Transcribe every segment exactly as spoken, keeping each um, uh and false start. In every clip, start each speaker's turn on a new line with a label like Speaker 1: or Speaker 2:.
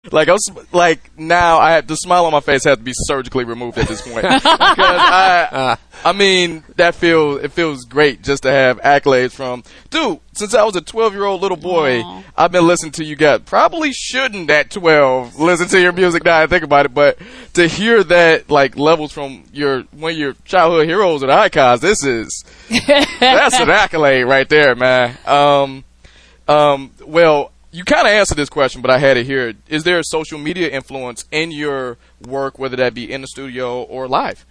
Speaker 1: Like I was, like now, I had the smile on my face had to be surgically removed at this point because I, I mean, that feel it feels great just to have accolades from dude. Since I was a twelve-year-old little boy, Aww. I've been listening to you guys. Probably shouldn't at twelve listen to your music now and think about it, but to hear that like levels from your one of your childhood heroes and icons, this is that's an accolade right there, man. Um, um, well. You kind of answered this question, but I had it here. Is there a social media influence in your work, whether that be in the studio or live?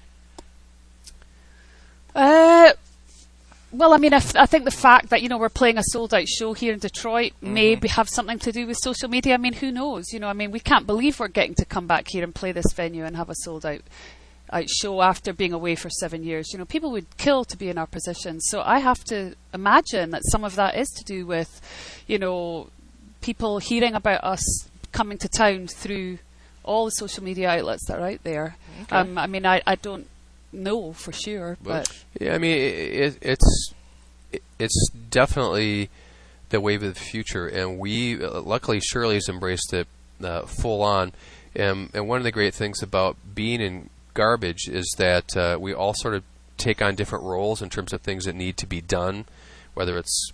Speaker 2: Uh, well, I mean, I, f- I think the fact that, you know, we're playing a sold-out show here in Detroit mm-hmm. maybe have something to do with social media. I mean, who knows? You know, I mean, we can't believe we're getting to come back here and play this venue and have a sold-out out show after being away for seven years. You know, people would kill to be in our position. So I have to imagine that some of that is to do with, you know, people hearing about us coming to town through all the social media outlets that are out there. Okay. Um, I mean, I, I don't know for sure, but
Speaker 3: yeah, I mean, it, it's it, it's definitely the wave of the future, and we uh, luckily Shirley's embraced it uh, full on. And, and one of the great things about being in Garbage is that uh, we all sort of take on different roles in terms of things that need to be done, whether it's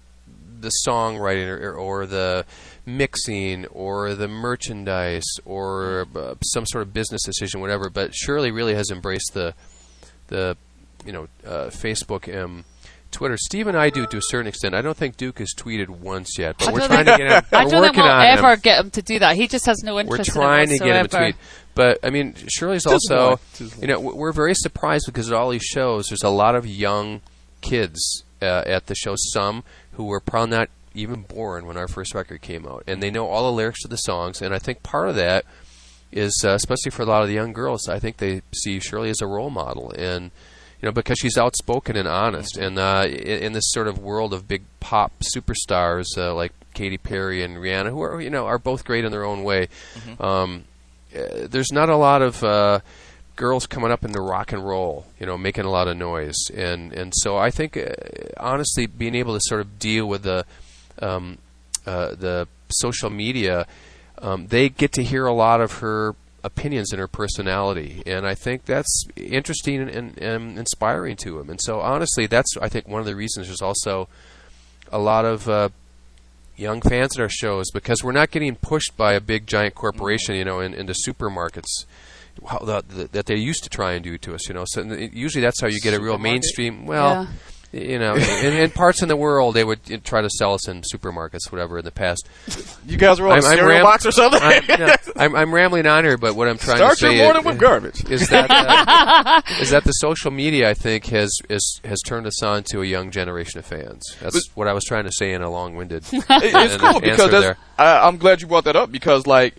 Speaker 3: the songwriting or, or the mixing or the merchandise or uh, some sort of business decision, whatever. But Shirley really has embraced the the you know uh, Facebook and Twitter. Steve and I do to a certain extent. I don't think Duke has tweeted once yet, but
Speaker 2: I
Speaker 3: we're trying to get him.
Speaker 2: I
Speaker 3: we're
Speaker 2: don't think
Speaker 3: working
Speaker 2: we'll
Speaker 3: on
Speaker 2: ever
Speaker 3: him.
Speaker 2: get him to do that. He just has no interest.
Speaker 3: We're trying
Speaker 2: in it
Speaker 3: to get him a
Speaker 2: whatsoever.
Speaker 3: tweet. But I mean, Shirley's
Speaker 1: Just
Speaker 3: also,
Speaker 1: one. Just
Speaker 3: you know, w- we're very surprised because at all these shows, there's a lot of young kids uh, at the show. Some who were probably not even born when our first record came out, and they know all the lyrics to the songs. And I think part of that is, uh, especially for a lot of the young girls, I think they see Shirley as a role model, and you know, because she's outspoken and honest. And uh, in, in this sort of world of big pop superstars uh, like Katy Perry and Rihanna, who are you know are both great in their own way. Mm-hmm. Um, uh, there's not a lot of uh, girls coming up into rock and roll, you know, making a lot of noise, and and so I think, uh, honestly, being able to sort of deal with the um, uh, the social media, um, they get to hear a lot of her opinions and her personality, and I think that's interesting and, and, and inspiring to them. And so, honestly, that's I think one of the reasons there's also a lot of uh, young fans at our shows, because we're not getting pushed by a big giant corporation, you know, in, into supermarkets how the, the, that they used to try and do to us, you know. So it, usually that's how you get a real mainstream. Well, yeah. you know, in, in parts in the world they would uh, try to sell us in supermarkets, whatever. In the past,
Speaker 1: you guys were on
Speaker 3: I'm,
Speaker 1: a cereal
Speaker 3: I'm ram-
Speaker 1: box or something.
Speaker 3: I'm, you know, I'm, I'm rambling on here, but what I'm trying
Speaker 1: Start
Speaker 3: to say
Speaker 1: your morning
Speaker 3: is,
Speaker 1: with garbage.
Speaker 3: is that uh, is that the social media, I think, has is, has turned us on to a young generation of fans. That's but, what I was trying to say in a long-winded.
Speaker 1: It, it's cool because that's, I, I'm glad you brought that up, because like.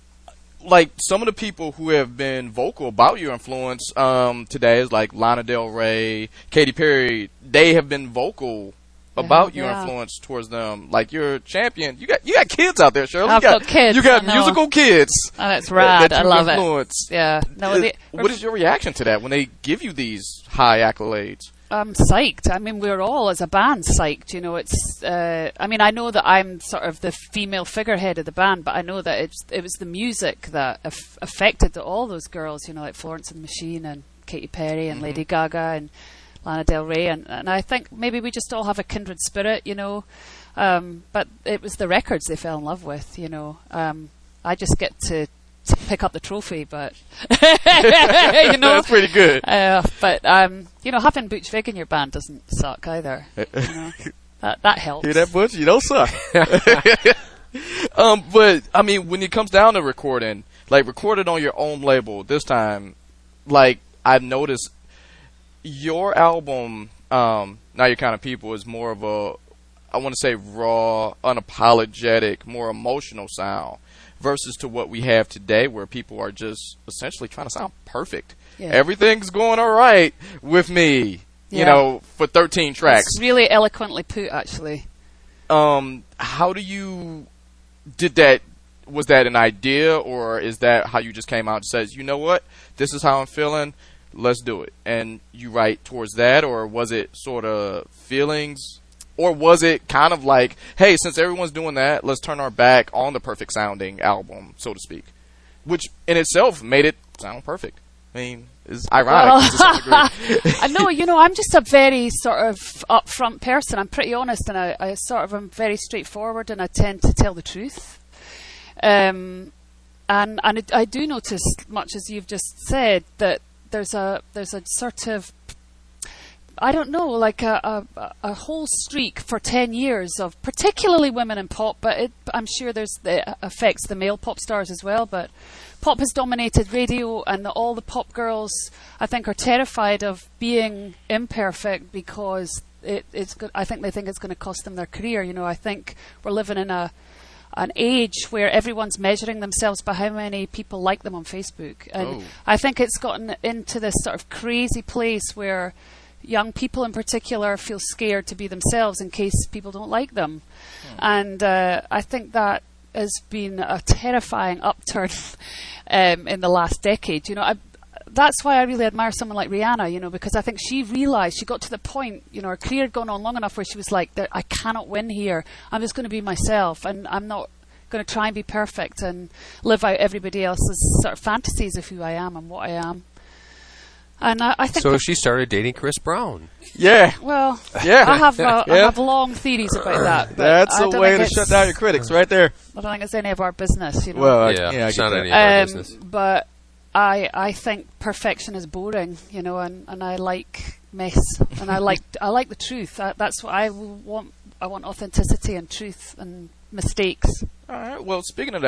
Speaker 1: Like some of the people who have been vocal about your influence um, today is like Lana Del Rey, Katy Perry. They have been vocal about yeah, your yeah. influence towards them. Like you're a champion. You got you got kids out there, Shirley.
Speaker 2: I've
Speaker 1: you got,
Speaker 2: got kids.
Speaker 1: You got musical kids.
Speaker 2: Oh, that's rad.
Speaker 1: That, that
Speaker 2: I love
Speaker 1: influence.
Speaker 2: it. Yeah. No,
Speaker 1: they, what is your reaction to that when they give you these high accolades?
Speaker 2: I'm psyched. I mean, we're all, as a band, psyched. You know, it's. Uh, I mean, I know that I'm sort of the female figurehead of the band, but I know that it's, it was the music that af- affected all those girls. You know, like Florence and the Machine and Katy Perry and mm-hmm. Lady Gaga and Lana Del Rey, and, and I think maybe we just all have a kindred spirit. You know, um, but it was the records they fell in love with. You know, um, I just get to. to pick up the trophy, but you know,
Speaker 1: that's pretty good.
Speaker 2: Uh, but um, you know, having Butch Vig in your band doesn't suck either. You know? that that helps.
Speaker 1: Hear that, Butch? You don't suck. um, but I mean, when it comes down to recording, like recorded on your own label this time, like I've noticed your album, um, Not Your Kind of People, is more of a, I want to say raw, unapologetic, more emotional sound. Versus to what we have today, where people are just essentially trying to sound perfect. Yeah. Everything's going all right with me, yeah. you know, for thirteen tracks.
Speaker 2: It's really eloquently put, actually.
Speaker 1: Um, how do you did that? Was that an idea, or is that how you just came out and says, you know what, this is how I'm feeling, let's do it, and you write towards that, or was it sort of feelings? or was it kind of like, hey, since everyone's doing that, let's turn our back on the perfect sounding album, so to speak, which in itself made it sound perfect. I mean, it's ironic
Speaker 2: Well,
Speaker 1: to some degree.
Speaker 2: I know, you know, I'm just a very sort of upfront person. I'm pretty honest, and I, I sort of am very straightforward, and I tend to tell the truth. Um, and and it, I do notice, much as you've just said, that there's a there's a sort of, I don't know, like a, a, a whole streak for ten years of particularly women in pop, but it, I'm sure there's it affects the male pop stars as well. But pop has dominated radio, and the, all the pop girls, I think, are terrified of being imperfect because it, it's. Go- I think they think it's going to cost them their career. You know, I think we're living in a an age where everyone's measuring themselves by how many people like them on Facebook, and
Speaker 1: Oh.
Speaker 2: I think it's gotten into this sort of crazy place where young people in particular feel scared to be themselves in case people don't like them. Hmm. And uh, I think that has been a terrifying upturn um, in the last decade. You know, I, that's why I really admire someone like Rihanna, you know, because I think she realised, she got to the point, you know, her career had gone on long enough where she was like, I cannot win here. I'm just going to be myself, and I'm not going to try and be perfect and live out everybody else's sort of fantasies of who I am and what I am. And I, I think
Speaker 3: So she started dating Chris Brown.
Speaker 1: Yeah.
Speaker 2: Well,
Speaker 1: Yeah.
Speaker 2: I have uh, I
Speaker 1: Yeah.
Speaker 2: have long theories about that. But
Speaker 1: That's
Speaker 2: I
Speaker 1: a
Speaker 2: don't
Speaker 1: way
Speaker 2: think
Speaker 1: to
Speaker 2: it's-
Speaker 1: shut down your critics right there.
Speaker 2: I don't think it's any of our business, you know.
Speaker 1: Well, I-
Speaker 3: yeah,
Speaker 1: yeah, I
Speaker 3: it's
Speaker 1: get
Speaker 3: not
Speaker 1: that.
Speaker 3: any of our
Speaker 2: Um,
Speaker 3: business.
Speaker 2: but I I think perfection is boring, you know, and, and I like mess, and I like I like the truth. I, that's what I want. I want authenticity and truth and mistakes.
Speaker 1: All right. Well, speaking of that.